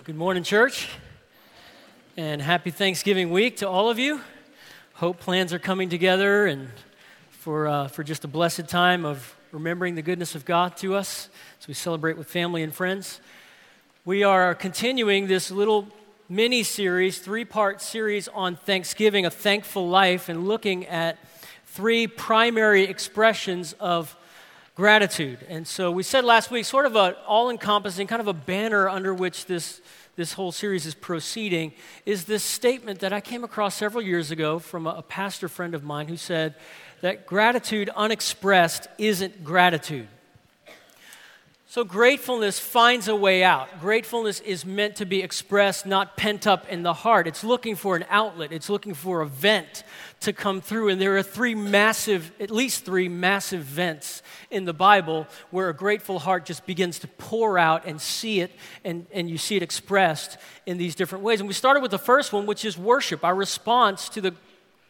Good morning, church, and happy Thanksgiving week to all of you. Hope plans are coming together and for just a blessed time of remembering the goodness of God to us as we celebrate with family and friends. We are continuing this little mini-series, three-part series on Thanksgiving, a thankful life, and looking at three primary expressions of gratitude. And so we said last week, sort of an all-encompassing, kind of a banner under which this whole series is proceeding, is this statement that I came across several years ago from a pastor friend of mine who said that gratitude unexpressed isn't gratitude. So gratefulness finds a way out. Gratefulness is meant to be expressed, not pent up in the heart. It's looking for an outlet. It's looking for a vent to come through. And there are at least three massive vents in the Bible where a grateful heart just begins to pour out and see it, and you see it expressed in these different ways. And we started with the first one, which is worship, our response to the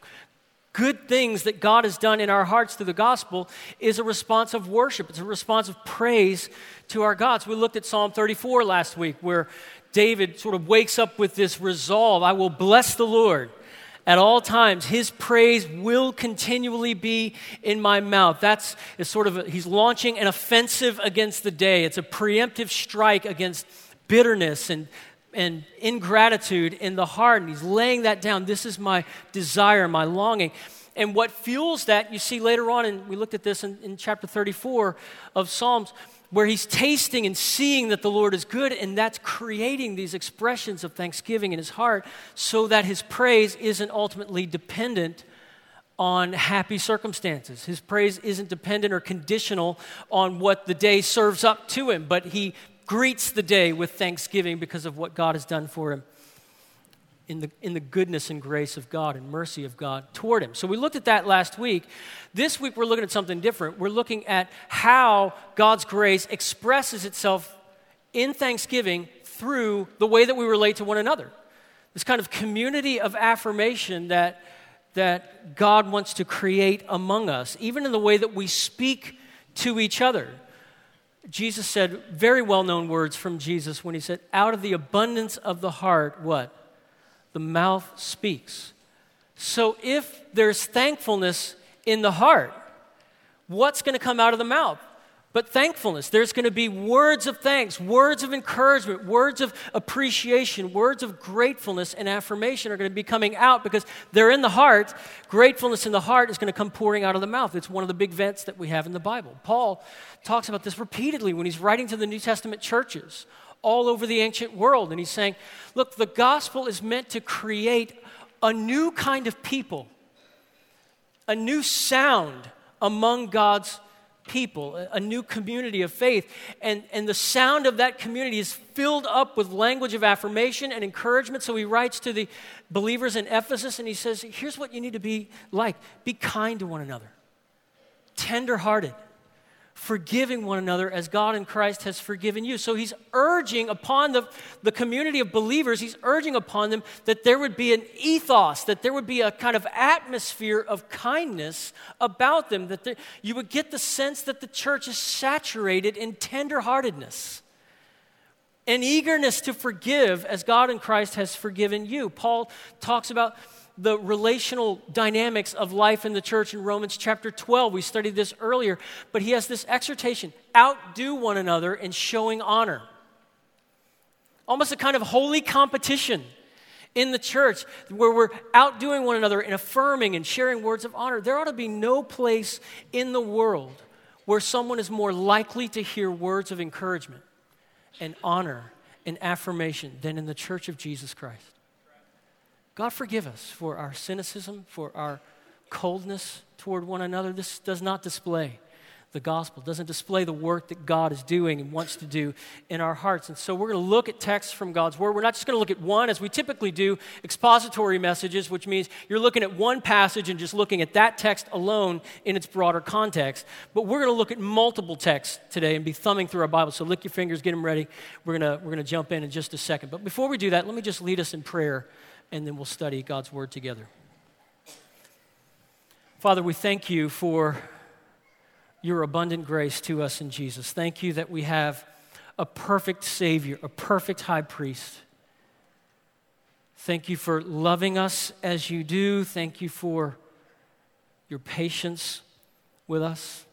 good things that God has done in our hearts through the gospel is a response of worship. It's a response of praise to our God. So we looked at Psalm 34 last week where David sort of wakes up with this resolve, I will bless the Lord at all times. His praise will continually be in my mouth. He's launching an offensive against the day. It's a preemptive strike against bitterness and ingratitude in the heart, and he's laying that down. This is my desire, my longing. And what fuels that, you see later on, and we looked at this in chapter 34 of Psalms, where he's tasting and seeing that the Lord is good, and that's creating these expressions of thanksgiving in his heart so that his praise isn't ultimately dependent on happy circumstances. His praise isn't dependent or conditional on what the day serves up to him, but he greets the day with thanksgiving because of what God has done for him in the goodness and grace of God and mercy of God toward him. So we looked at that last week. This week we're looking at something different. We're looking at how God's grace expresses itself in thanksgiving through the way that we relate to one another. This kind of community of affirmation that God wants to create among us, even in the way that we speak to each other. Jesus said very well-known words from Jesus when he said, out of the abundance of the heart, what? The mouth speaks. So if there's thankfulness in the heart, what's going to come out of the mouth? But thankfulness. There's going to be words of thanks, words of encouragement, words of appreciation, words of gratefulness and affirmation are going to be coming out because they're in the heart. Gratefulness in the heart is going to come pouring out of the mouth. It's one of the big vents that we have in the Bible. Paul talks about this repeatedly when he's writing to the New Testament churches all over the ancient world. And he's saying, look, the gospel is meant to create a new kind of people, a new sound among God's people, a new community of faith. And the sound of that community is filled up with language of affirmation and encouragement. So he writes to the believers in Ephesus and he says, here's what you need to be like. Be kind to one another, tender-hearted, forgiving one another as God in Christ has forgiven you. So he's urging upon the community of believers, he's urging upon them that there would be an ethos, that there would be a kind of atmosphere of kindness about them, that you would get the sense that the church is saturated in tenderheartedness and eagerness to forgive as God in Christ has forgiven you. Paul talks about the relational dynamics of life in the church in Romans chapter 12. We studied this earlier, but he has this exhortation, outdo one another in showing honor. Almost a kind of holy competition in the church where we're outdoing one another in affirming and sharing words of honor. There ought to be no place in the world where someone is more likely to hear words of encouragement and honor and affirmation than in the church of Jesus Christ. God forgive us for our cynicism, for our coldness toward one another. This does not display the gospel, doesn't display the work that God is doing and wants to do in our hearts. And so we're going to look at texts from God's Word. We're not just going to look at one, as we typically do, expository messages, which means you're looking at one passage and just looking at that text alone in its broader context. But we're going to look at multiple texts today and be thumbing through our Bible. So lick your fingers, get them ready. We're going to jump in just a second. But before we do that, let me just lead us in prayer, and then we'll study God's Word together. Father, we thank you for your abundant grace to us in Jesus. Thank you that we have a perfect Savior, a perfect high priest. Thank you for loving us as you do. Thank you for your patience with us.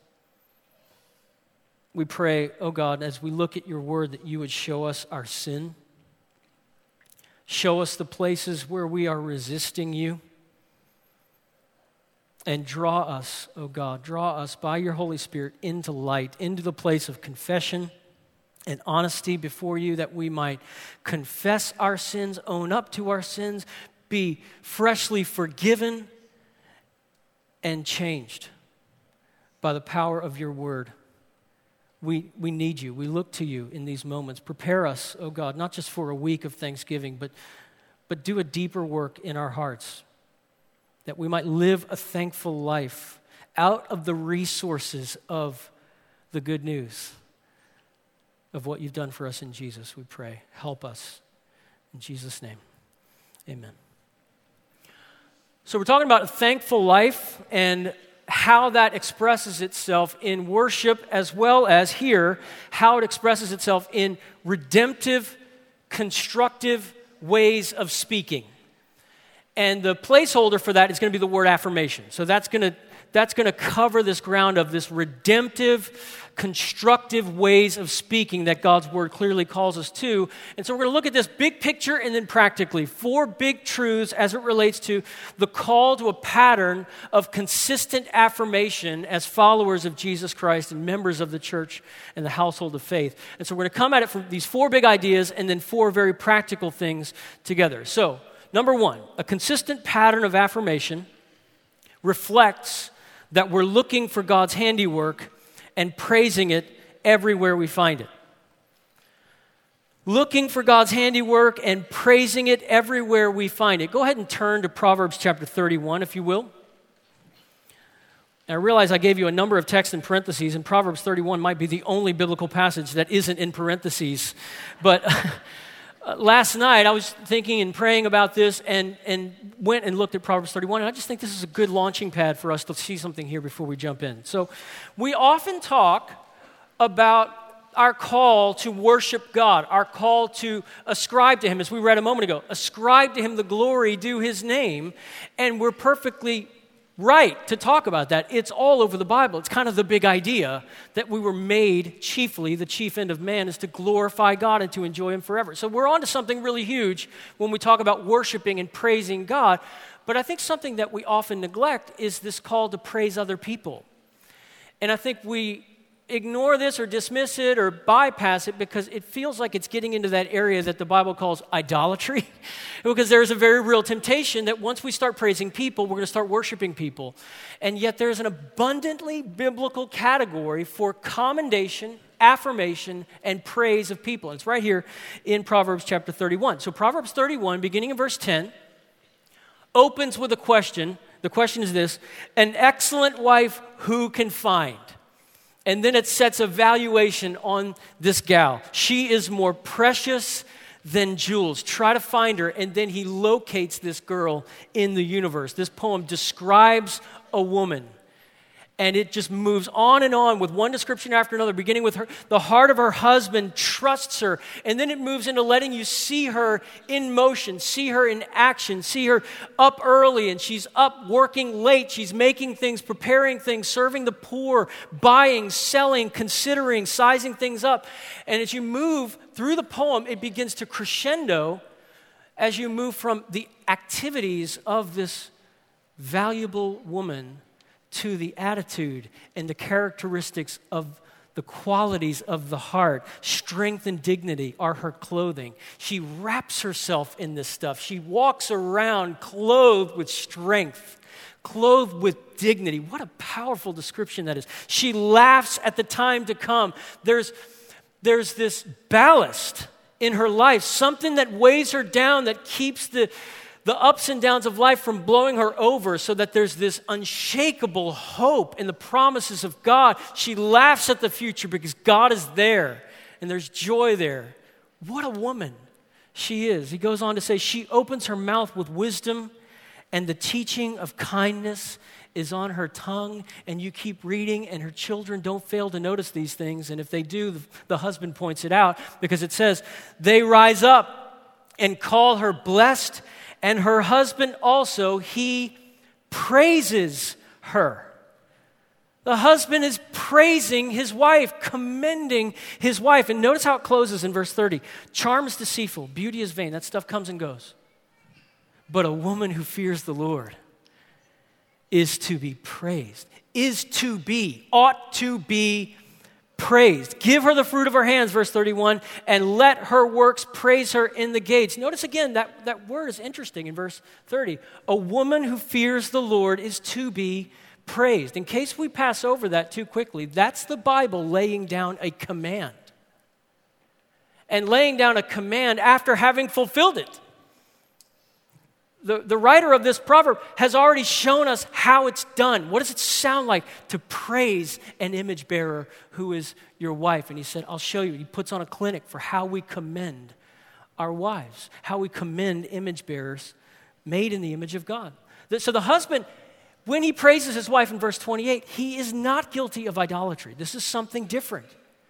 We pray, oh God, as we look at your word, that you would show us our sin. Show us the places where we are resisting you. And draw us, oh God, draw us by your Holy Spirit into light, into the place of confession and honesty before you, that we might confess our sins, own up to our sins, be freshly forgiven and changed by the power of your word. We need you. We look to you in these moments. Prepare us, oh God, not just for a week of Thanksgiving, but do a deeper work in our hearts, that we might live a thankful life out of the resources of the good news of what you've done for us in Jesus, we pray. Help us. In Jesus' name, amen. So we're talking about a thankful life and how that expresses itself in worship, as well as here, how it expresses itself in redemptive, constructive ways of speaking. And the placeholder for that is going to be the word affirmation. So that's going to cover this ground of this redemptive, constructive ways of speaking that God's word clearly calls us to. And so we're going to look at this big picture and then practically 4 big truths as it relates to the call to a pattern of consistent affirmation as followers of Jesus Christ and members of the church and the household of faith. And so we're going to come at it from these 4 big ideas and then 4 very practical things together. So, number 1, a consistent pattern of affirmation reflects that we're looking for God's handiwork and praising it everywhere we find it. Looking for God's handiwork and praising it everywhere we find it. Go ahead and turn to Proverbs chapter 31, if you will. I realize I gave you a number of texts in parentheses, and Proverbs 31 might be the only biblical passage that isn't in parentheses. But last night, I was thinking and praying about this and went and looked at Proverbs 31, and I just think this is a good launching pad for us to see something here before we jump in. So we often talk about our call to worship God, our call to ascribe to Him, as we read a moment ago, ascribe to Him the glory due His name, and we're perfectly right to talk about that. It's all over the Bible. It's kind of the big idea that we were made chiefly, the chief end of man is to glorify God and to enjoy Him forever. So we're on to something really huge when we talk about worshiping and praising God. But I think something that we often neglect is this call to praise other people. And I think we ignore this or dismiss it or bypass it because it feels like it's getting into that area that the Bible calls idolatry. Because there's a very real temptation that once we start praising people, we're going to start worshiping people. And yet there's an abundantly biblical category for commendation, affirmation, and praise of people. And it's right here in Proverbs chapter 31. So Proverbs 31, beginning in verse 10, opens with a question. The question is this: an excellent wife who can find? And then it sets a valuation on this gal. She is more precious than jewels. Try to find her. And then he locates this girl in the universe. This poem describes a woman. And it just moves on and on with one description after another, beginning with her. The heart of her husband trusts her. And then it moves into letting you see her in motion, see her in action, see her up early, and she's up working late. She's making things, preparing things, serving the poor, buying, selling, considering, sizing things up. And as you move through the poem, it begins to crescendo as you move from the activities of this valuable woman to the attitude and the characteristics of the qualities of the heart. Strength and dignity are her clothing. She wraps herself in this stuff. She walks around clothed with strength, clothed with dignity. What a powerful description that is. She laughs at the time to come. There's this ballast in her life, something that weighs her down, that keeps the ups and downs of life from blowing her over, so that there's this unshakable hope in the promises of God. She laughs at the future because God is there and there's joy there. What a woman she is. He goes on to say, she opens her mouth with wisdom and the teaching of kindness is on her tongue, and you keep reading, and her children don't fail to notice these things, and if they do, the husband points it out, because it says, they rise up and call her blessed, and her husband also, he praises her. The husband is praising his wife, commending his wife. And notice how it closes in verse 30. Charm is deceitful, beauty is vain. That stuff comes and goes. But a woman who fears the Lord is to be praised, ought to be praised. Give her the fruit of her hands, verse 31, and let her works praise her in the gates. Notice again, that word is interesting in verse 30. A woman who fears the Lord is to be praised. In case we pass over that too quickly, that's the Bible laying down a command. And laying down a command after having fulfilled it. The writer of this proverb has already shown us how it's done. What does it sound like to praise an image bearer who is your wife? And he said, I'll show you. He puts on a clinic for how we commend our wives, how we commend image bearers made in the image of God. So the husband, when he praises his wife in verse 28, he is not guilty of idolatry. This is something different.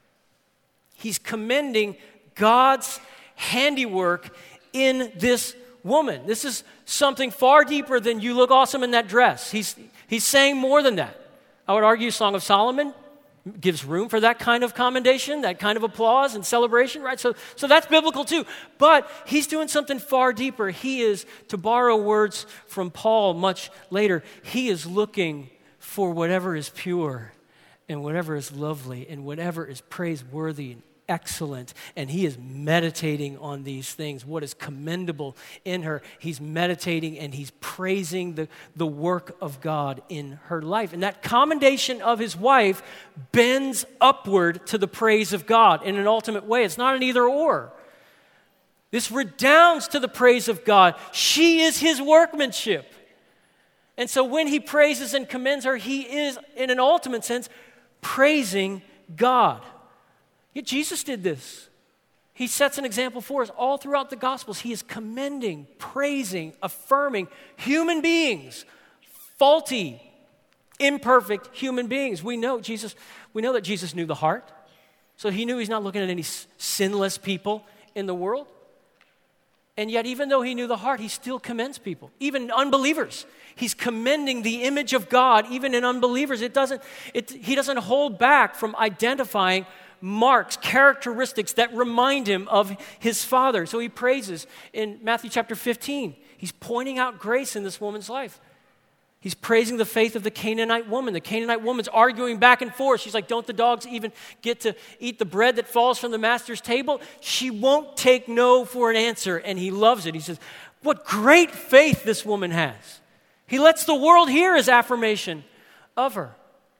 He's commending God's handiwork in this woman. This is something far deeper than you look awesome in that dress. He's saying more than that. I would argue Song of Solomon gives room for that kind of commendation, that kind of applause and celebration, right? So that's biblical too. But he's doing something far deeper. He is, to borrow words from Paul much later, he is looking for whatever is pure and whatever is lovely and whatever is praiseworthy and excellent, and he is meditating on these things, what is commendable in her. He's meditating and he's praising the work of God in her life. And that commendation of his wife bends upward to the praise of God in an ultimate way. It's not an either or. This redounds to the praise of God. She is his workmanship. And so when he praises and commends her, he is, in an ultimate sense, praising God. Yet Jesus did this. He sets an example for us all throughout the Gospels. He is commending, praising, affirming human beings, faulty, imperfect human beings. We know that Jesus knew the heart. So he knew he's not looking at any sinless people in the world. And yet, even though he knew the heart, he still commends people, even unbelievers. He's commending the image of God, even in unbelievers. He doesn't hold back from identifying marks, characteristics that remind him of his Father. So he praises in Matthew chapter 15. He's pointing out grace in this woman's life. He's praising the faith of the Canaanite woman. The Canaanite woman's arguing back and forth. She's like, don't the dogs even get to eat the bread that falls from the master's table? She won't take no for an answer, and he loves it. He says, what great faith this woman has. He lets the world hear his affirmation of her.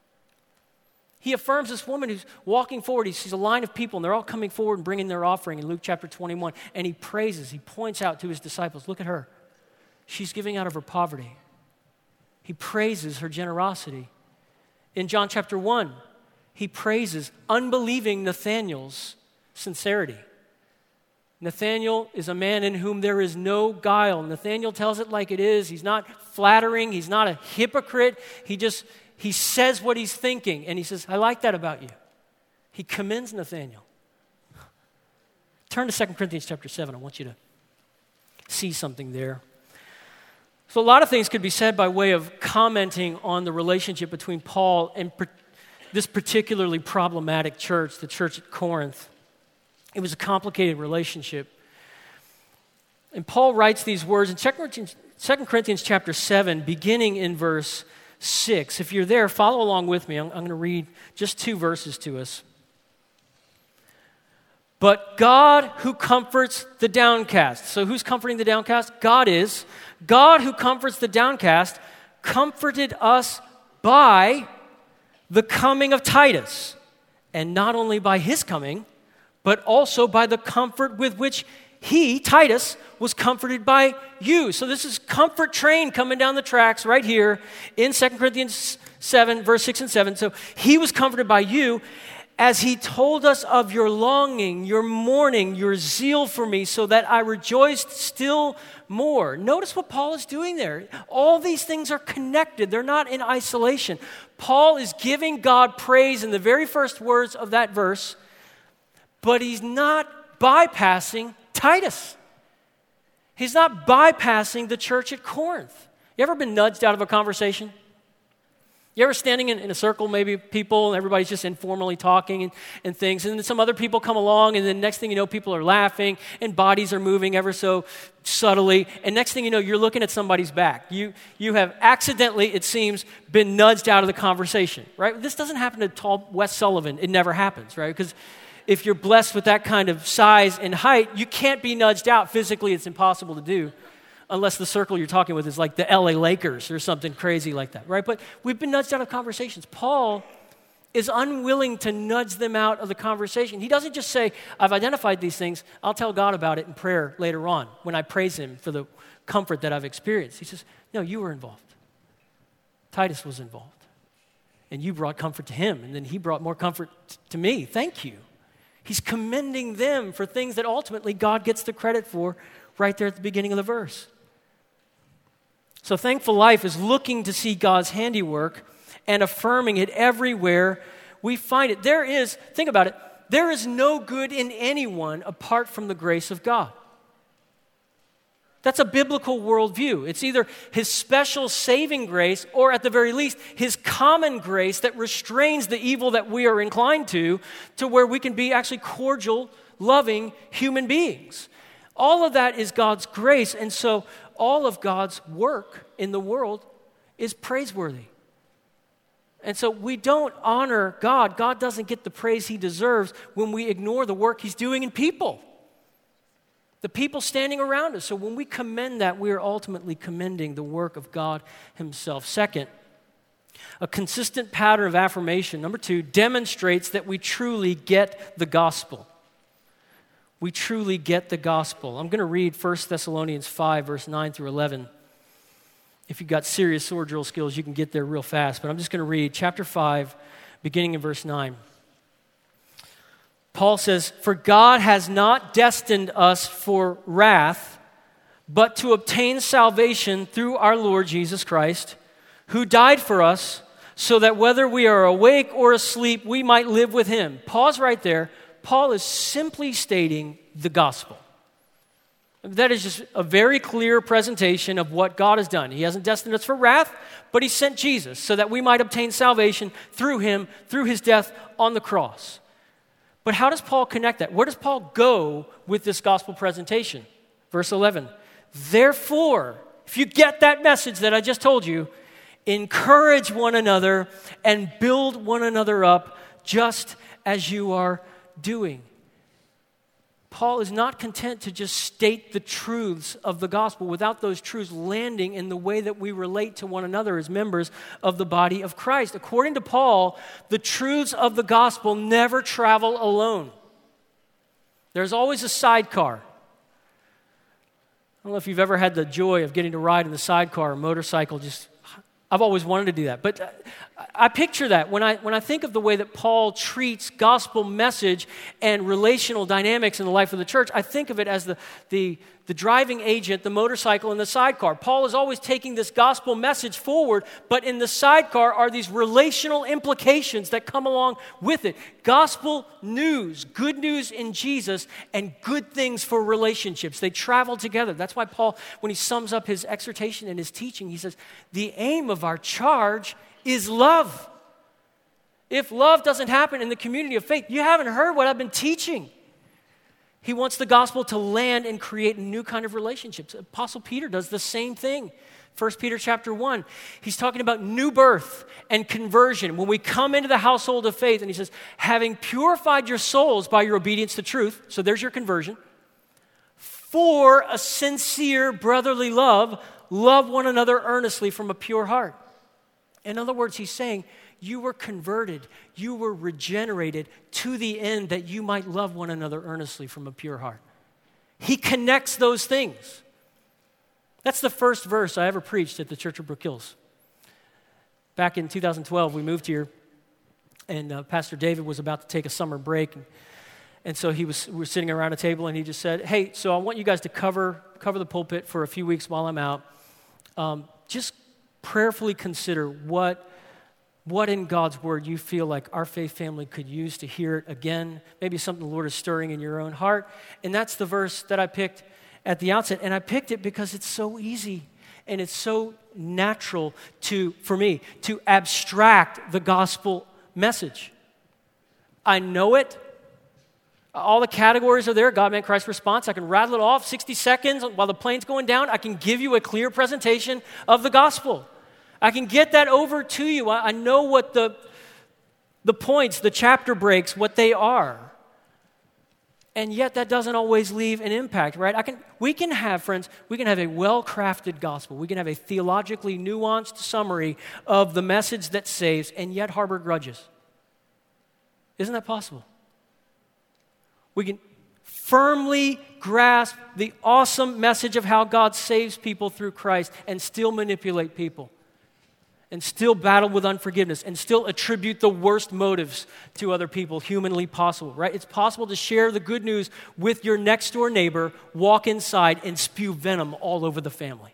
He affirms this woman who's walking forward. He sees a line of people, and they're all coming forward and bringing their offering in Luke chapter 21. And he praises, he points out to his disciples, look at her. She's giving out of her poverty. He praises her generosity. In John chapter 1, he praises unbelieving Nathanael's sincerity. Nathanael is a man in whom there is no guile. Nathanael tells it like it is. He's not flattering. He's not a hypocrite. He says what he's thinking, and he says, I like that about you. He commends Nathanael. Turn to 2 Corinthians chapter 7. I want you to see something there. So a lot of things could be said by way of commenting on the relationship between Paul and this particularly problematic church, the church at Corinth. It was a complicated relationship. And Paul writes these words in 2 Corinthians chapter 7, beginning in verse 6. If you're there, follow along with me. I'm going to read just 2 verses to us. But God who comforts the downcast. So who's comforting the downcast? God is. God who comforts the downcast comforted us by the coming of Titus. And not only by his coming, but also by the comfort with which he, Titus, was comforted by you. So this is comfort train coming down the tracks right here in 2 Corinthians 7, verse 6 and 7. So he was comforted by you, as he told us of your longing, your mourning, your zeal for me, so that I rejoiced still more. Notice what Paul is doing there. All these things are connected. They're not in isolation. Paul is giving God praise in the very first words of that verse, but he's not bypassing Titus. He's not bypassing the church at Corinth. You ever been nudged out of a conversation? You ever standing in a circle, maybe people, and everybody's just informally talking and things, and then some other people come along, and then next thing you know, people are laughing, and bodies are moving ever so subtly, and next thing you know, you're looking at somebody's back. You have accidentally, it seems, been nudged out of the conversation, right? This doesn't happen to tall Wes Sullivan. It never happens, right? Because if you're blessed with that kind of size and height, you can't be nudged out. Physically, it's impossible to do. Unless the circle you're talking with is like the LA Lakers or something crazy like that, right? But we've been nudged out of conversations. Paul is unwilling to nudge them out of the conversation. He doesn't just say, I've identified these things, I'll tell God about it in prayer later on when I praise him for the comfort that I've experienced. He says, no, you were involved. Titus was involved. And you brought comfort to him, and then he brought more comfort to me. Thank you. He's commending them for things that ultimately God gets the credit for right there at the beginning of the verse. So Thankful Life is looking to see God's handiwork and affirming it everywhere we find it. Think about it, there is no good in anyone apart from the grace of God. That's a biblical worldview. It's either his special saving grace or at the very least, his common grace that restrains the evil that we are inclined to where we can be actually cordial, loving human beings. All of that is God's grace, and so all of God's work in the world is praiseworthy. And so we don't honor God. God doesn't get the praise he deserves when we ignore the work he's doing in people, the people standing around us. So when we commend that, we are ultimately commending the work of God himself. Second, a consistent pattern of affirmation, number 2, demonstrates that we truly get the gospel. We truly get the gospel. I'm going to read 1 Thessalonians 5, verse 9 through 11. If you've got serious sword drill skills, you can get there real fast. But I'm just going to read chapter 5, beginning in verse 9. Paul says, "For God has not destined us for wrath, but to obtain salvation through our Lord Jesus Christ, who died for us, so that whether we are awake or asleep, we might live with him." Pause right there. Paul is simply stating the gospel. That is just a very clear presentation of what God has done. He hasn't destined us for wrath, but he sent Jesus so that we might obtain salvation through him, through his death on the cross. But how does Paul connect that? Where does Paul go with this gospel presentation? Verse 11, "Therefore, if you get that message that I just told you, encourage one another and build one another up just as you are doing." Paul is not content to just state the truths of the gospel without those truths landing in the way that we relate to one another as members of the body of Christ. According to Paul, the truths of the gospel never travel alone. There's always a sidecar. I don't know if you've ever had the joy of getting to ride in the sidecar or motorcycle. I've always wanted to do that. But I picture that when I think of the way that Paul treats gospel message and relational dynamics in the life of the church, I think of it as the driving agent, the motorcycle, and the sidecar. Paul is always taking this gospel message forward, but in the sidecar are these relational implications that come along with it. Gospel news, good news in Jesus, and good things for relationships. They travel together. That's why Paul, when he sums up his exhortation and his teaching, he says, the aim of our charge is love. If love doesn't happen in the community of faith, you haven't heard what I've been teaching. He wants the gospel to land and create a new kind of relationships. Apostle Peter does the same thing. 1 Peter chapter 1, he's talking about new birth and conversion. When we come into the household of faith, and he says, having purified your souls by your obedience to truth, so there's your conversion, for a sincere brotherly love, love one another earnestly from a pure heart. In other words, he's saying, you were converted, you were regenerated to the end that you might love one another earnestly from a pure heart. He connects those things. That's the first verse I ever preached at the Church of Brook Hills. Back in 2012, we moved here, And Pastor David was about to take a summer break, and so we were sitting around a table, and he just said, "Hey, so I want you guys to cover the pulpit for a few weeks while I'm out. Just prayerfully consider what in God's Word you feel like our faith family could use to hear it again, maybe something the Lord is stirring in your own heart." And that's the verse that I picked at the outset. And I picked it because it's so easy and it's so natural for me to abstract the gospel message. I know it. All the categories are there. God, man, Christ, response. I can rattle it off 60 seconds while the plane's going down. I can give you a clear presentation of the gospel. I can get that over to you. I know what the points, the chapter breaks, what they are. And yet that doesn't always leave an impact, right? We can have a well-crafted gospel. We can have a theologically nuanced summary of the message that saves and yet harbor grudges. Isn't that possible? We can firmly grasp the awesome message of how God saves people through Christ and still manipulate people and still battle with unforgiveness and still attribute the worst motives to other people humanly possible, right? It's possible to share the good news with your next door neighbor, walk inside, and spew venom all over the family.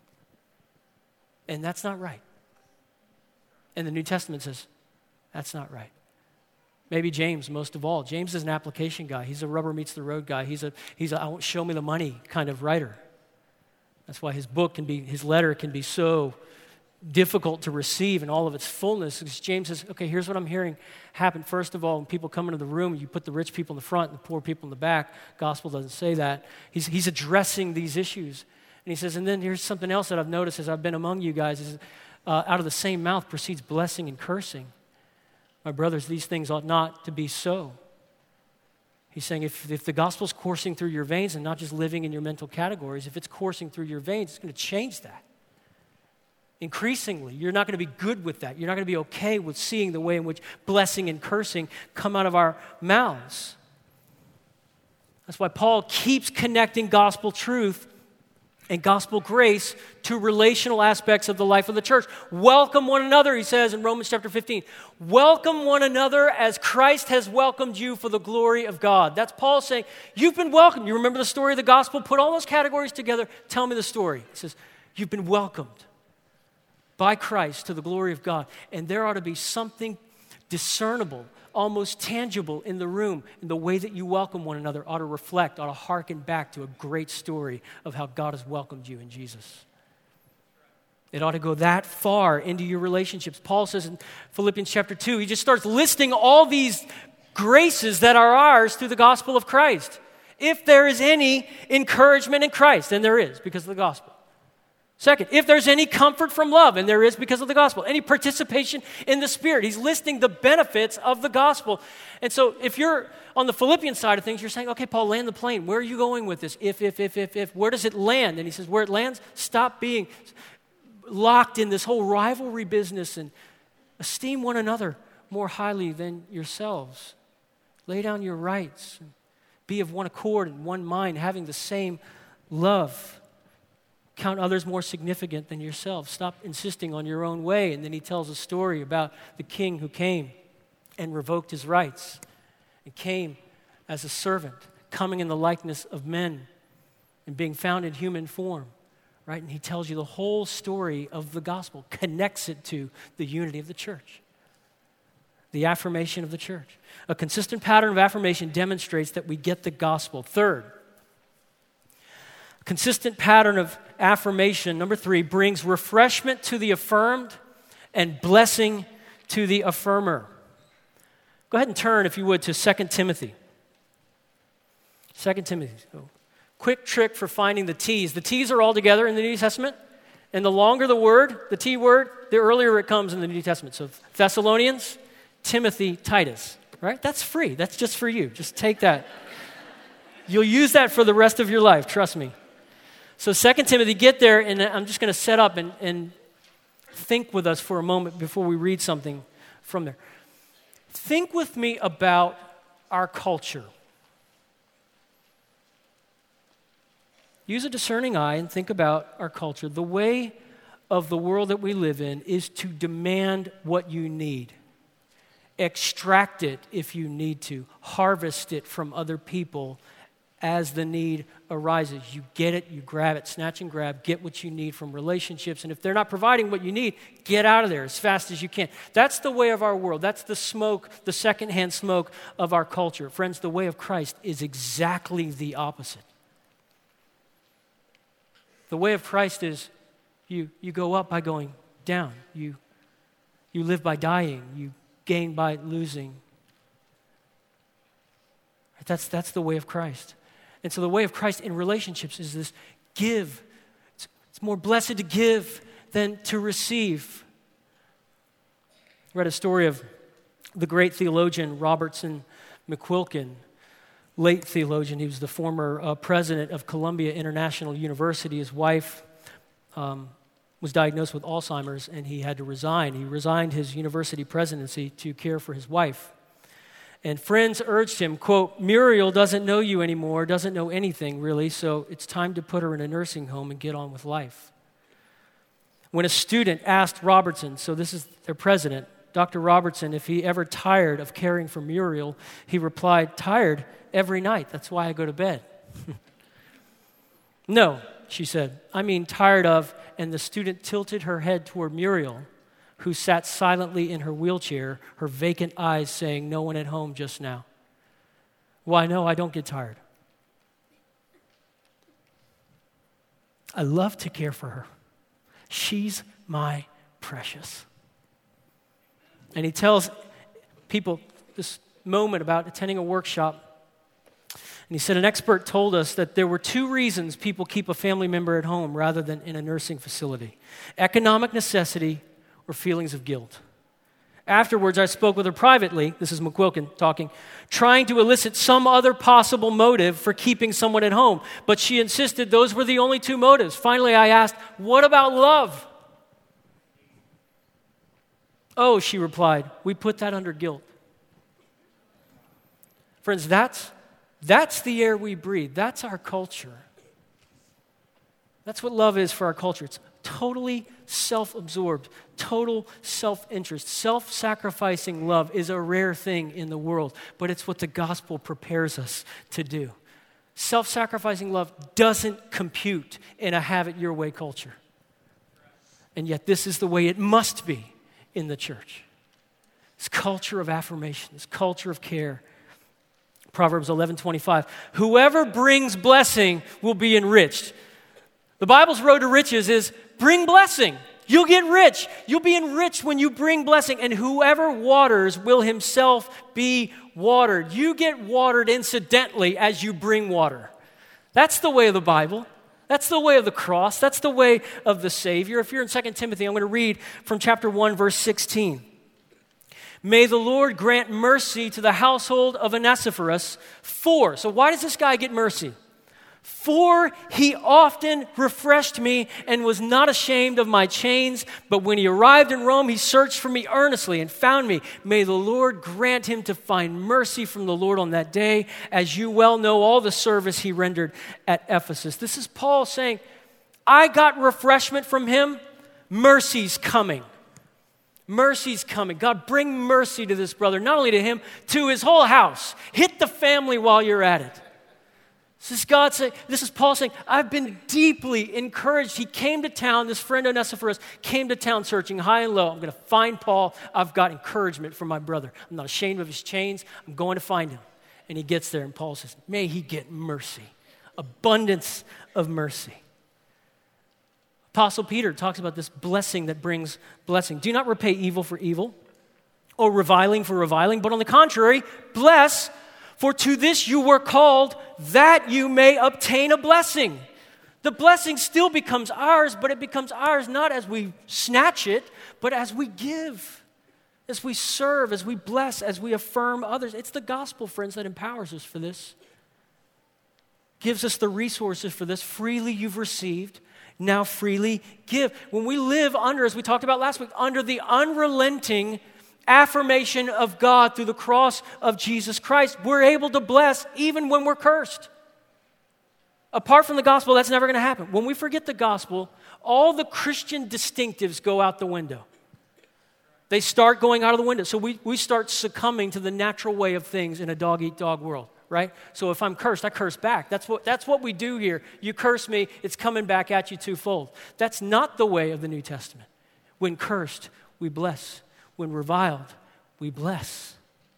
And that's not right. And the New Testament says, that's not right. Maybe James, most of all. James is an application guy. He's a rubber meets the road guy. He's a I won't show me the money kind of writer. That's why his letter can be so difficult to receive in all of its fullness. Because James says, okay, here's what I'm hearing happen. First of all, when people come into the room, you put the rich people in the front and the poor people in the back. Gospel doesn't say that. He's addressing these issues. And he says, and then here's something else that I've noticed as I've been among you guys is out of the same mouth proceeds blessing and cursing. My brothers, these things ought not to be so. He's saying if the gospel's coursing through your veins and not just living in your mental categories, if it's coursing through your veins, it's going to change that. Increasingly, you're not going to be good with that. You're not going to be okay with seeing the way in which blessing and cursing come out of our mouths. That's why Paul keeps connecting gospel truth and gospel grace to relational aspects of the life of the church. Welcome one another, he says in Romans chapter 15. Welcome one another as Christ has welcomed you for the glory of God. That's Paul saying, you've been welcomed. You remember the story of the gospel? Put all those categories together. Tell me the story. He says, you've been welcomed by Christ to the glory of God. And there ought to be something discernible, almost tangible in the room, in the way that you welcome one another ought to reflect, ought to hearken back to a great story of how God has welcomed you in Jesus. It ought to go that far into your relationships. Paul says in Philippians chapter 2, he just starts listing all these graces that are ours through the gospel of Christ. If there is any encouragement in Christ, and there is because of the gospel. Second, if there's any comfort from love, and there is because of the gospel, any participation in the Spirit, he's listing the benefits of the gospel. And so if you're on the Philippian side of things, you're saying, okay, Paul, land the plane. Where are you going with this? If. Where does it land? And he says, where it lands, stop being locked in this whole rivalry business and esteem one another more highly than yourselves. Lay down your rights and be of one accord and one mind, having the same love. Count others more significant than yourself. Stop insisting on your own way. And then he tells a story about the king who came and revoked his rights and came as a servant, coming in the likeness of men and being found in human form, right? And he tells you the whole story of the gospel, connects it to the unity of the church, the affirmation of the church. A consistent pattern of affirmation demonstrates that we get the gospel. Third, consistent pattern of affirmation, number 3, brings refreshment to the affirmed and blessing to the affirmer. Go ahead and turn, if you would, to 2 Timothy. 2 Timothy. So, quick trick for finding the T's. The T's are all together in the New Testament, and the longer the word, the T word, the earlier it comes in the New Testament. So Thessalonians, Timothy, Titus, right? That's free. That's just for you. Just take that. You'll use that for the rest of your life, trust me. So 2 Timothy, get there, and I'm just going to set up and think with us for a moment before we read something from there. Think with me about our culture. Use a discerning eye and think about our culture. The way of the world that we live in is to demand what you need Extract it if you need to. Harvest it from other people as the need arises. You get it, you grab it, snatch and grab, get what you need from relationships. And if they're not providing what you need, get out of there as fast as you can. That's the way of our world. That's the smoke, the secondhand smoke of our culture. Friends, the way of Christ is exactly the opposite. The way of Christ is you go up by going down. You live by dying. You gain by losing. That's the way of Christ. And so the way of Christ in relationships is this: give. It's more blessed to give than to receive. I read a story of the great theologian Robertson McQuilkin, late theologian. He was the former president of Columbia International University. His wife was diagnosed with Alzheimer's, and he had to resign. He resigned his university presidency to care for his wife. And friends urged him, quote, "Muriel doesn't know you anymore, doesn't know anything really, so it's time to put her in a nursing home and get on with life." When a student asked Robertson, so this is their president, Dr. Robertson, if he ever tired of caring for Muriel, he replied, "Tired every night. That's why I go to bed." "No," she said, "I mean tired of," and the student tilted her head toward Muriel, who sat silently in her wheelchair, her vacant eyes saying, "No one at home just now." "Why, no, I don't get tired. I love to care for her. She's my precious." And he tells people this moment about attending a workshop. And he said, an expert told us that there were two reasons people keep a family member at home rather than in a nursing facility: economic necessity or feelings of guilt. Afterwards, I spoke with her privately, this is McQuilkin talking, trying to elicit some other possible motive for keeping someone at home. But she insisted those were the only two motives. Finally, I asked, "What about love?" "Oh," she replied, "we put that under guilt." Friends, that's the air we breathe. That's our culture. That's what love is for our culture. It's totally self-absorbed, total self-interest. Self-sacrificing love is a rare thing in the world, but it's what the gospel prepares us to do. Self-sacrificing love doesn't compute in a have-it-your-way culture. And yet this is the way it must be in the church. This culture of affirmation, this culture of care. Proverbs 11:25, "Whoever brings blessing will be enriched." The Bible's road to riches is bring blessing. You'll get rich. You'll be enriched when you bring blessing. And whoever waters will himself be watered. You get watered incidentally as you bring water. That's the way of the Bible. That's the way of the cross. That's the way of the Savior. If you're in 2 Timothy, I'm going to read from chapter 1, verse 16. "May the Lord grant mercy to the household of Onesiphorus, so why does this guy get mercy? For he often refreshed me and was not ashamed of my chains. But when he arrived in Rome, he searched for me earnestly and found me. May the Lord grant him to find mercy from the Lord on that day, as you well know all the service he rendered at Ephesus." This is Paul saying, I got refreshment from him. Mercy's coming. Mercy's coming. God, bring mercy to this brother, not only to him, to his whole house. Hit the family while you're at it. This is Paul saying, I've been deeply encouraged. He came to town, this friend Onesiphorus came to town searching high and low. I'm going to find Paul. I've got encouragement from my brother. I'm not ashamed of his chains. I'm going to find him. And he gets there and Paul says, may he get mercy. Abundance of mercy. Apostle Peter talks about this blessing that brings blessing. Do not repay evil for evil or reviling for reviling, but on the contrary, bless, for to this you were called, that you may obtain a blessing. The blessing still becomes ours, but it becomes ours not as we snatch it, but as we give, as we serve, as we bless, as we affirm others. It's the gospel, friends, that empowers us for this. Gives us the resources for this. Freely you've received, now freely give. When we live under, as we talked about last week, under the unrelenting affirmation of God through the cross of Jesus Christ, we're able to bless even when we're cursed. Apart from the gospel, that's never going to happen. When we forget the gospel, all the Christian distinctives go out the window. They start going out of the window. So we start succumbing to the natural way of things in a dog-eat-dog world, right? So if I'm cursed, I curse back. That's what we do here. You curse me, it's coming back at you twofold. That's not the way of the New Testament. When cursed, we bless. When reviled, we bless.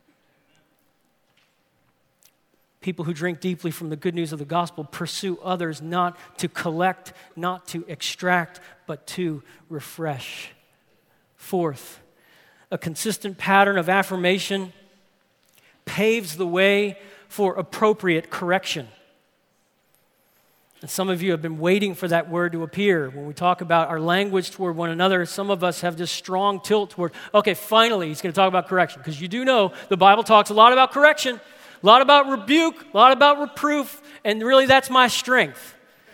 People who drink deeply from the good news of the gospel pursue others not to collect, not to extract, but to refresh. Fourth, a consistent pattern of affirmation paves the way for appropriate correction. And some of you have been waiting for that word to appear. When we talk about our language toward one another, some of us have this strong tilt toward, okay, finally he's going to talk about correction. Because you do know the Bible talks a lot about correction, a lot about rebuke, a lot about reproof, and really that's my strength.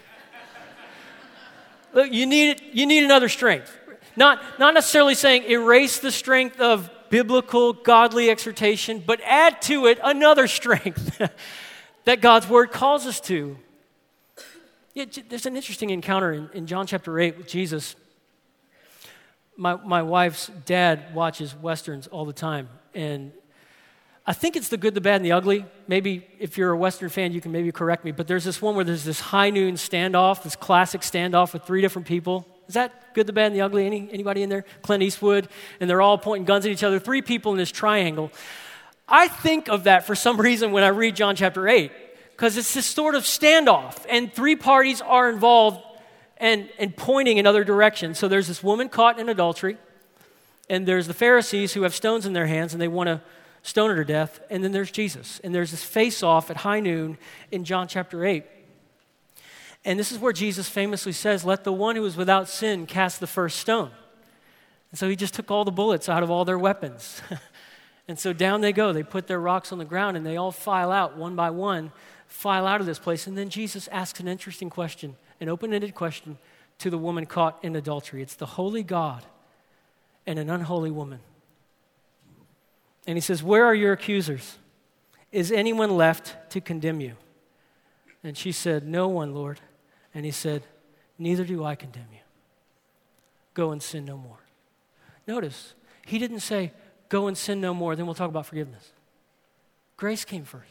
Look, you need another strength. Not necessarily saying erase the strength of biblical, godly exhortation, but add to it another strength that God's word calls us to. Yeah, there's an interesting encounter in John chapter 8 with Jesus. My wife's dad watches Westerns all the time, and I think it's The Good, the Bad, and the Ugly. Maybe if you're a Western fan, you can maybe correct me, but there's this one where there's this high noon standoff, this classic standoff with 3 different people. Is that Good, the Bad, and the Ugly? Anybody in there? Clint Eastwood, and they're all pointing guns at each other. 3 people in this triangle. I think of that for some reason when I read John chapter 8, because it's this sort of standoff, and 3 parties are involved and pointing in other directions. So there's this woman caught in adultery, and there's the Pharisees who have stones in their hands, and they want to stone her to death, and then there's Jesus. And there's this face-off at high noon in John chapter 8. And this is where Jesus famously says, let the one who is without sin cast the first stone. And so he just took all the bullets out of all their weapons. And so down they go. They put their rocks on the ground, and they all file out one by one, file out of this place. And then Jesus asks an interesting question, an open-ended question to the woman caught in adultery. It's the holy God and an unholy woman. And he says, where are your accusers? Is anyone left to condemn you? And she said, no one, Lord. And he said, neither do I condemn you. Go and sin no more. Notice, he didn't say, go and sin no more, then we'll talk about forgiveness. Grace came first.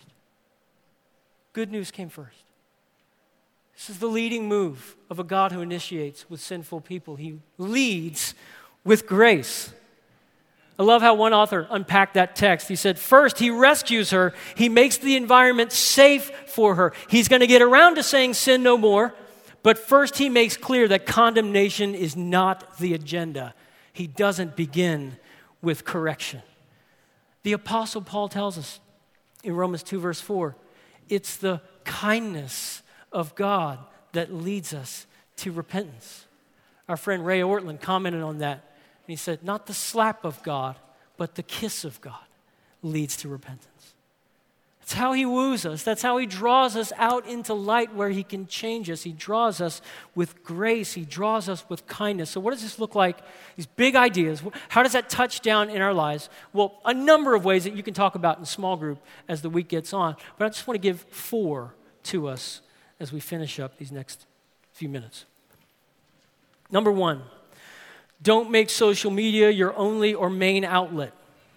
Good news came first. This is the leading move of a God who initiates with sinful people. He leads with grace. I love how one author unpacked that text. He said, first, he rescues her. He makes the environment safe for her. He's going to get around to saying sin no more, but first he makes clear that condemnation is not the agenda. He doesn't begin with correction. The Apostle Paul tells us in Romans 2, verse 4, it's the kindness of God that leads us to repentance. Our friend Ray Ortland commented on that. And he said, not the slap of God, but the kiss of God leads to repentance. That's how he woos us. That's how he draws us out into light where he can change us. He draws us with grace. He draws us with kindness. So what does this look like? These big ideas. How does that touch down in our lives? Well, a number of ways that you can talk about in small group as the week gets on. But I just want to give 4 to us as we finish up these next few minutes. Number 1. Don't make social media your only or main outlet.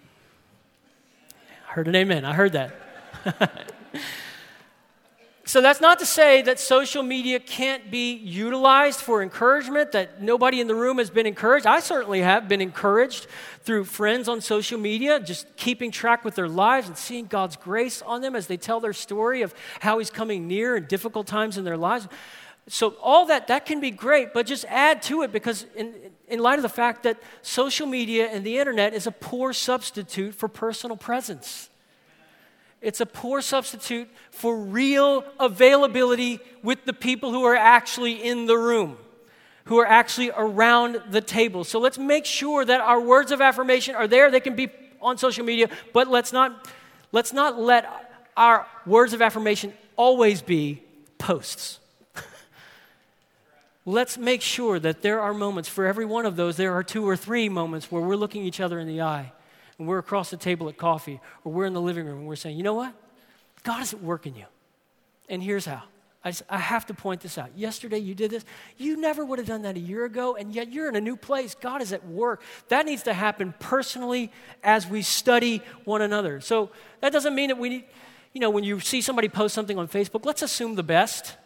I heard an amen. I heard that. So that's not to say that social media can't be utilized for encouragement, that nobody in the room has been encouraged. I certainly have been encouraged through friends on social media, just keeping track with their lives and seeing God's grace on them as they tell their story of how he's coming near in difficult times in their lives. So all that can be great, but just add to it because in light of the fact that social media and the internet is a poor substitute for personal presence. It's a poor substitute for real availability with the people who are actually in the room, who are actually around the table. So let's make sure that our words of affirmation are there. They can be on social media, but let's not let our words of affirmation always be posts. Let's make sure that there are moments, for every one of those, there are 2 or 3 moments where we're looking each other in the eye, and we're across the table at coffee, or we're in the living room, and we're saying, you know what? God is at work in you. And here's how. I have to point this out. Yesterday you did this. You never would have done that a year ago, and yet you're in a new place. God is at work. That needs to happen personally as we study one another. So that doesn't mean that we need, when you see somebody post something on Facebook, let's assume the best.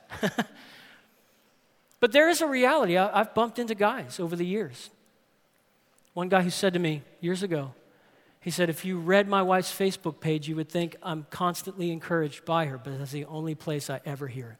But there is a reality. I've bumped into guys over the years. One guy who said to me years ago, he said, if you read my wife's Facebook page, you would think I'm constantly encouraged by her, but that's the only place I ever hear it.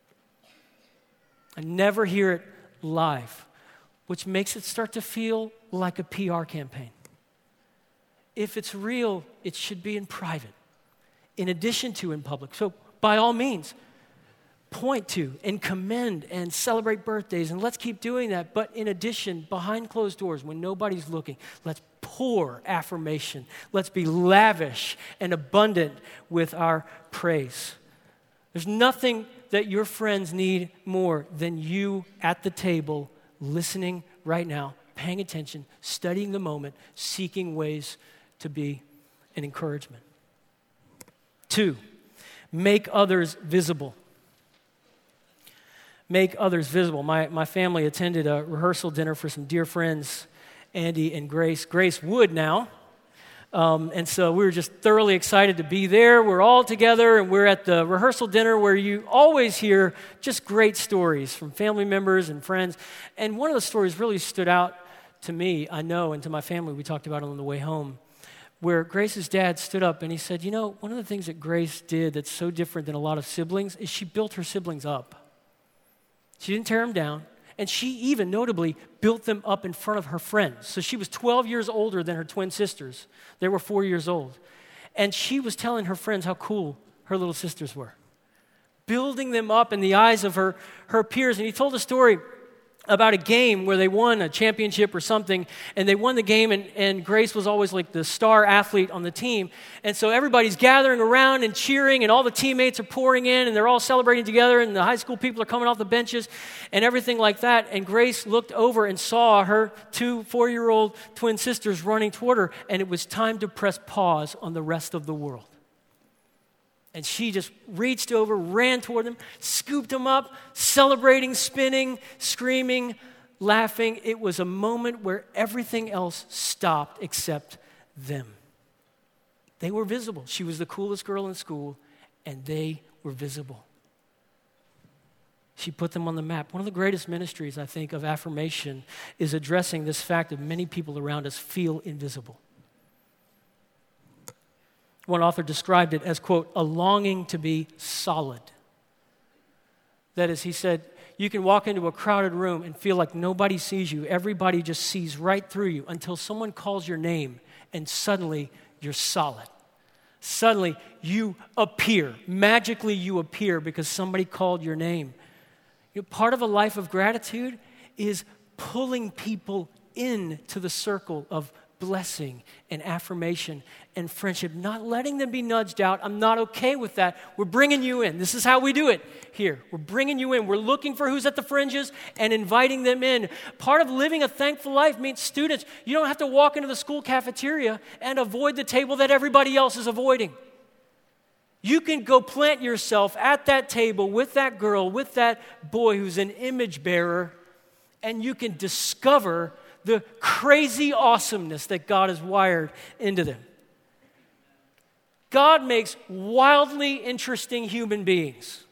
I never hear it live, which makes it start to feel like a PR campaign. If it's real, it should be in private, in addition to in public. So by all means, point to and commend and celebrate birthdays, and let's keep doing that. But in addition, behind closed doors, when nobody's looking, let's pour affirmation. Let's be lavish and abundant with our praise. There's nothing that your friends need more than you at the table, listening right now, paying attention, studying the moment, seeking ways to be an encouragement. 2, make others visible. Make others visible. My family attended a rehearsal dinner for some dear friends, Andy and Grace. Grace Wood now. And so we were just thoroughly excited to be there. We're all together, and we're at the rehearsal dinner where you always hear just great stories from family members and friends. And one of the stories really stood out to me, I know, and to my family. We talked about it on the way home, where Grace's dad stood up and he said, one of the things that Grace did that's so different than a lot of siblings is she built her siblings up. She didn't tear them down. And she even notably built them up in front of her friends. So she was 12 years older than her twin sisters. They were 4 years old. And she was telling her friends how cool her little sisters were, building them up in the eyes of her peers. And he told a story about a game where they won a championship or something, and they won the game, and Grace was always like the star athlete on the team. And so everybody's gathering around and cheering, and all the teammates are pouring in, and they're all celebrating together, and the high school people are coming off the benches and everything like that. And Grace looked over and saw her 2 4-year-old twin sisters running toward her, and it was time to press pause on the rest of the world. And she just reached over, ran toward them, scooped them up, celebrating, spinning, screaming, laughing. It was a moment where everything else stopped except them. They were visible. She was the coolest girl in school, and they were visible. She put them on the map. One of the greatest ministries, I think, of affirmation is addressing this fact that many people around us feel invisible. One author described it as, quote, a longing to be solid. That is, he said, you can walk into a crowded room and feel like nobody sees you. Everybody just sees right through you until someone calls your name, and suddenly you're solid. Suddenly you appear. Magically you appear because somebody called your name. Part of a life of gratitude is pulling people into the circle of blessing and affirmation and friendship, not letting them be nudged out. I'm not okay with that. We're bringing you in. This is how we do it here. We're bringing you in. We're looking for who's at the fringes and inviting them in. Part of living a thankful life means, students, you don't have to walk into the school cafeteria and avoid the table that everybody else is avoiding. You can go plant yourself at that table with that girl, with that boy who's an image bearer, and you can discover the crazy awesomeness that God has wired into them. God makes wildly interesting human beings.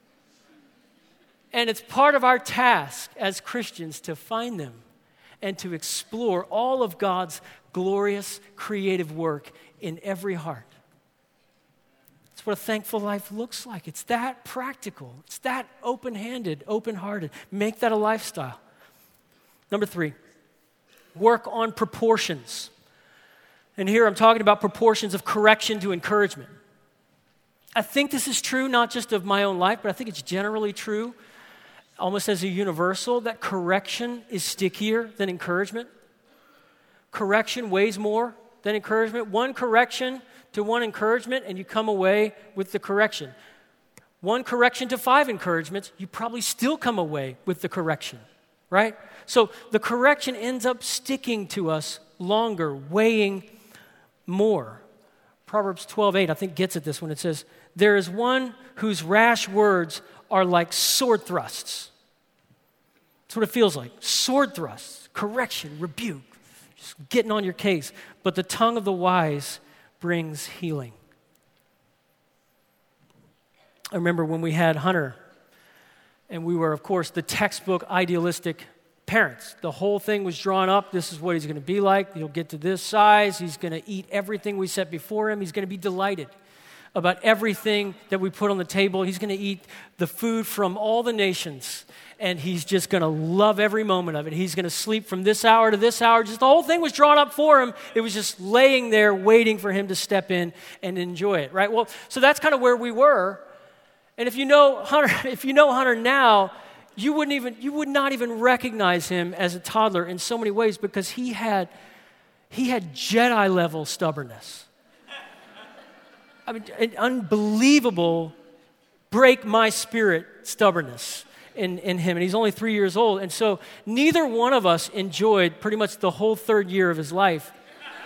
And it's part of our task as Christians to find them and to explore all of God's glorious creative work in every heart. It's what a thankful life looks like. It's that practical. It's that open-handed, open-hearted. Make that a lifestyle. Number 3. Work on proportions. And here I'm talking about proportions of correction to encouragement. I think this is true not just of my own life, but I think it's generally true, almost as a universal, that correction is stickier than encouragement. Correction weighs more than encouragement. One correction to one encouragement, and you come away with the correction. One correction to 5 encouragements, you probably still come away with the correction, right? So the correction ends up sticking to us longer, weighing more. Proverbs 12:8, I think, gets at this when it says, there is one whose rash words are like sword thrusts. That's what it feels like. Sword thrusts, correction, rebuke, just getting on your case. But the tongue of the wise brings healing. I remember when we had Hunter, and we were, of course, the textbook idealistic parents. The whole thing was drawn up. This is what he's going to be like. He'll get to this size. He's going to eat everything we set before him. He's going to be delighted about everything that we put on the table. He's going to eat the food from all the nations, and he's just going to love every moment of it. He's going to sleep from this hour to this hour. Just the whole thing was drawn up for him. It was just laying there waiting for him to step in and enjoy it, right? Well, so that's kind of where we were. And if you know Hunter now, you would not even recognize him as a toddler in so many ways, because he had Jedi level stubbornness. I mean, an unbelievable break my spirit stubbornness in him. And he's only 3 years old. And so neither one of us enjoyed pretty much the whole third year of his life.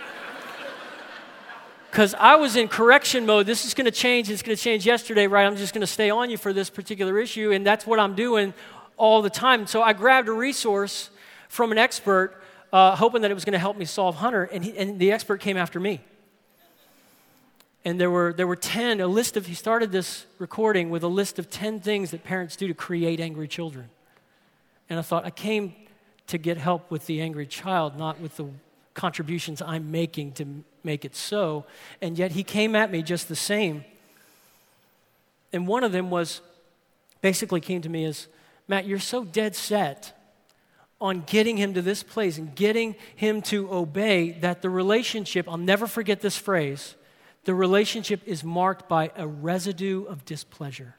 Because I was in correction mode. This is going to change. It's going to change yesterday, right? I'm just going to stay on you for this particular issue. And that's what I'm doing all the time. So I grabbed a resource from an expert, hoping that it was going to help me solve Hunter. And the expert came after me. And there were 10, he started this recording with a list of 10 things that parents do to create angry children. And I thought, I came to get help with the angry child, not with the contributions I'm making to make it so. And yet he came at me just the same. And one of them basically came to me as, Matt, you're so dead set on getting him to this place and getting him to obey that the relationship, I'll never forget this phrase, the relationship is marked by a residue of displeasure.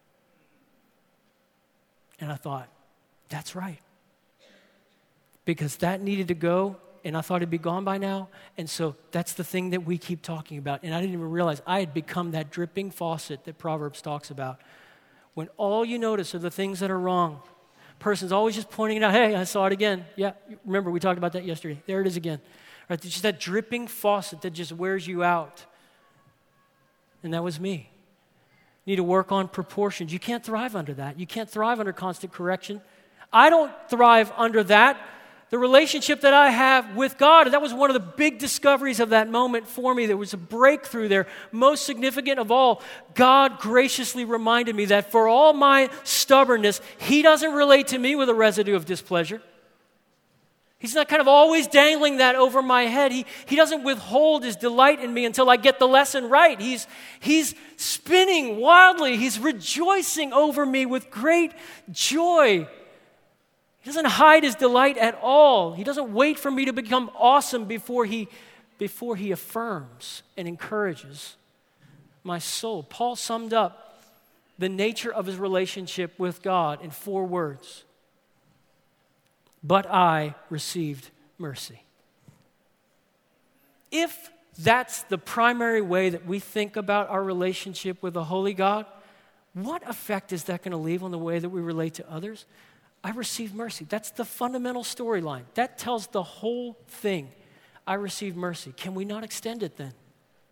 And I thought, that's right. Because that needed to go, and I thought it'd be gone by now. And so that's the thing that we keep talking about. And I didn't even realize I had become that dripping faucet that Proverbs talks about. When all you notice are the things that are wrong, person's always just pointing it out. Hey, I saw it again. Yeah, remember we talked about that yesterday. There it is again. Right, it's just that dripping faucet that just wears you out. And that was me. You need to work on proportions. You can't thrive under that. You can't thrive under constant correction. I don't thrive under that. The relationship that I have with God, that was one of the big discoveries of that moment for me. There was a breakthrough there. Most significant of all, God graciously reminded me that for all my stubbornness, He doesn't relate to me with a residue of displeasure. He's not kind of always dangling that over my head. He doesn't withhold His delight in me until I get the lesson right. He's spinning wildly. He's rejoicing over me with great joy. He doesn't hide His delight at all. He doesn't wait for me to become awesome before he affirms and encourages my soul. Paul summed up the nature of his relationship with God in 4 words. But I received mercy. If that's the primary way that we think about our relationship with a holy God, what effect is that going to leave on the way that we relate to others? I received mercy. That's the fundamental storyline. That tells the whole thing. I received mercy. Can we not extend it then?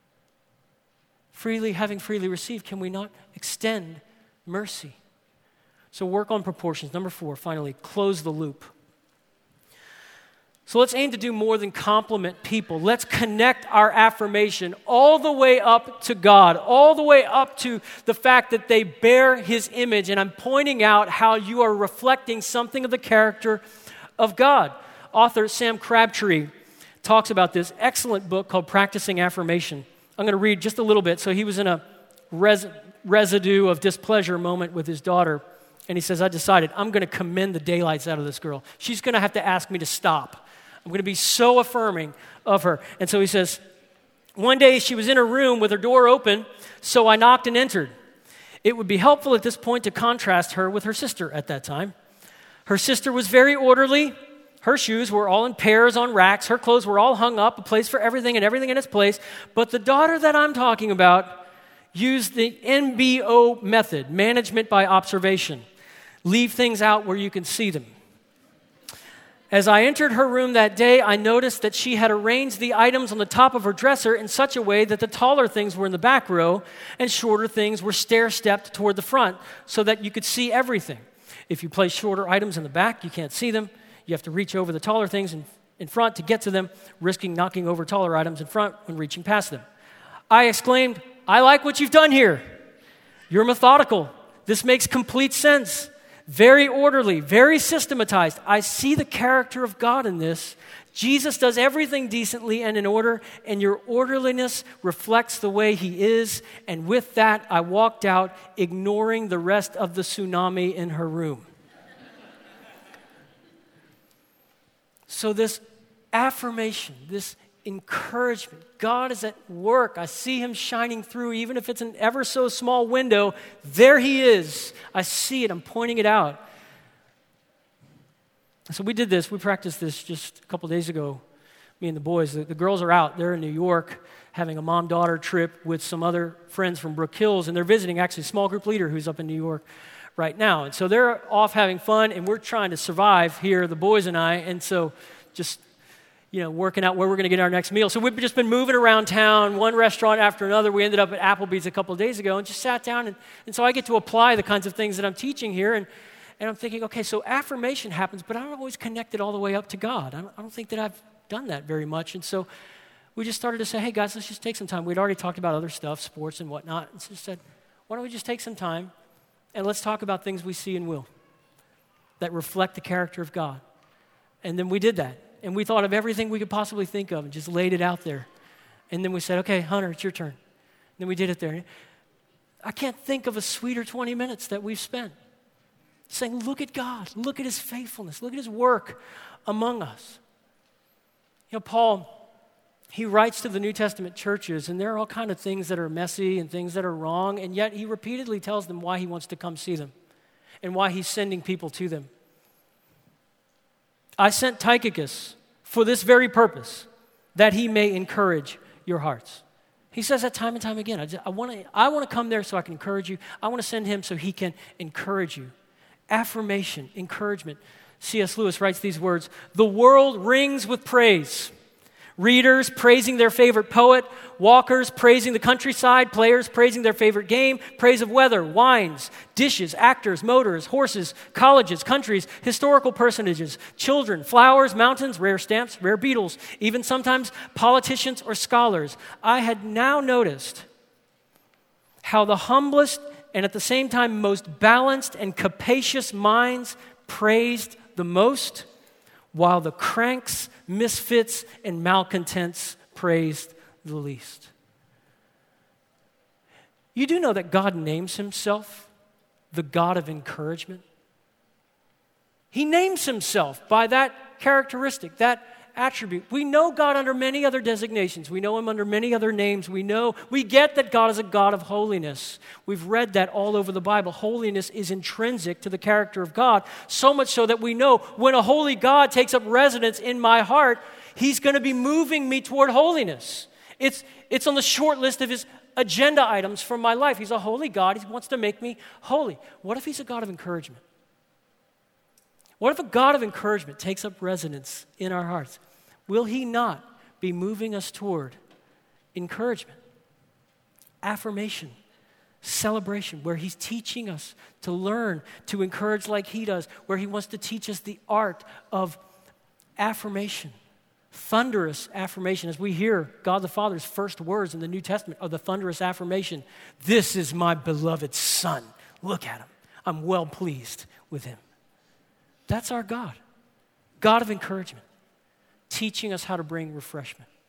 Having freely received, can we not extend mercy? So work on proportions. Number 4, finally, close the loop. So let's aim to do more than compliment people. Let's connect our affirmation all the way up to God, all the way up to the fact that they bear His image. And I'm pointing out how you are reflecting something of the character of God. Author Sam Crabtree talks about this excellent book called Practicing Affirmation. I'm going to read just a little bit. So he was in a residue of displeasure moment with his daughter. And he says, I decided I'm going to commend the daylights out of this girl. She's going to have to ask me to stop. I'm going to be so affirming of her. And so he says, one day she was in her room with her door open, so I knocked and entered. It would be helpful at this point to contrast her with her sister at that time. Her sister was very orderly. Her shoes were all in pairs on racks. Her clothes were all hung up, a place for everything and everything in its place. But the daughter that I'm talking about used the MBO method, management by observation. Leave things out where you can see them. As I entered her room that day, I noticed that she had arranged the items on the top of her dresser in such a way that the taller things were in the back row and shorter things were stair-stepped toward the front so that you could see everything. If you place shorter items in the back, you can't see them. You have to reach over the taller things in front to get to them, risking knocking over taller items in front when reaching past them. I exclaimed, "I like what you've done here. You're methodical. This makes complete sense. Very orderly, very systematized. I see the character of God in this. Jesus does everything decently and in order, and your orderliness reflects the way he is." And with that, I walked out, ignoring the rest of the tsunami in her room. So this affirmation, this encouragement, God is at work. I see him shining through, even if it's an ever so small window. There he is. I see it. I'm pointing it out. So we did this. We practiced this just a couple days ago, me and the boys. The girls are out. They're in New York having a mom-daughter trip with some other friends from Brook Hills, and they're visiting actually a small group leader who's up in New York right now. And so they're off having fun, and we're trying to survive here, the boys and I, and so just working out where we're going to get our next meal. So we've just been moving around town, one restaurant after another. We ended up at Applebee's a couple of days ago and just sat down. And so I get to apply the kinds of things that I'm teaching here. And I'm thinking, okay, so affirmation happens, but I don't always connect it all the way up to God. I don't think that I've done that very much. And so we just started to say, hey, guys, let's just take some time. We'd already talked about other stuff, sports and whatnot. And so said, why don't we just take some time and let's talk about things we see and will that reflect the character of God. And then we did that. And we thought of everything we could possibly think of and just laid it out there. And then we said, okay, Hunter, it's your turn. And then we did it there. I can't think of a sweeter 20 minutes that we've spent saying, look at God, look at his faithfulness, look at his work among us. Paul, he writes to the New Testament churches, and there are all kinds of things that are messy and things that are wrong, and yet he repeatedly tells them why he wants to come see them and why he's sending people to them. I sent Tychicus for this very purpose, that he may encourage your hearts. He says that time and time again. I want to come there so I can encourage you. I want to send him so he can encourage you. Affirmation, encouragement. C.S. Lewis writes these words, "The world rings with praise. Readers praising their favorite poet, walkers praising the countryside, players praising their favorite game, praise of weather, wines, dishes, actors, motors, horses, colleges, countries, historical personages, children, flowers, mountains, rare stamps, rare beetles, even sometimes politicians or scholars. I had now noticed how the humblest and at the same time most balanced and capacious minds praised the most, while the cranks, misfits, and malcontents praised the least." You do know that God names himself the God of encouragement? He names himself by that characteristic, that attribute. We know God under many other designations. We know him under many other names. We get that God is a God of holiness. We've read that all over the Bible. Holiness is intrinsic to the character of God, so much so that we know when a holy God takes up residence in my heart, he's going to be moving me toward holiness. It's on the short list of his agenda items for my life. He's a holy God. He wants to make me holy. What if he's a God of encouragement? What if a God of encouragement takes up residence in our hearts? Will he not be moving us toward encouragement, affirmation, celebration, where he's teaching us to learn to encourage like he does, where he wants to teach us the art of affirmation, thunderous affirmation, as we hear God the Father's first words in the New Testament are the thunderous affirmation, "This is my beloved Son. Look at him. I'm well pleased with him." That's our God, God of encouragement, teaching us how to bring refreshment.